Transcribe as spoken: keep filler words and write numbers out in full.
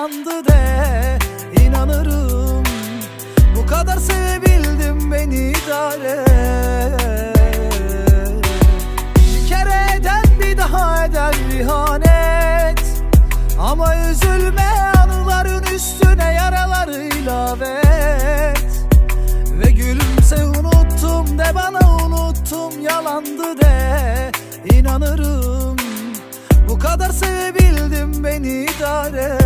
yalandı de inanırım. Bu kadar sevebildim, beni idare. Bir kere eden bir daha eder ihanet. Ama üzülme, anıların üstüne yaraları ilave et. Ve gülümse, unuttum de bana, unuttum yalandı de inanırım. Bu kadar sevebildim, beni idare.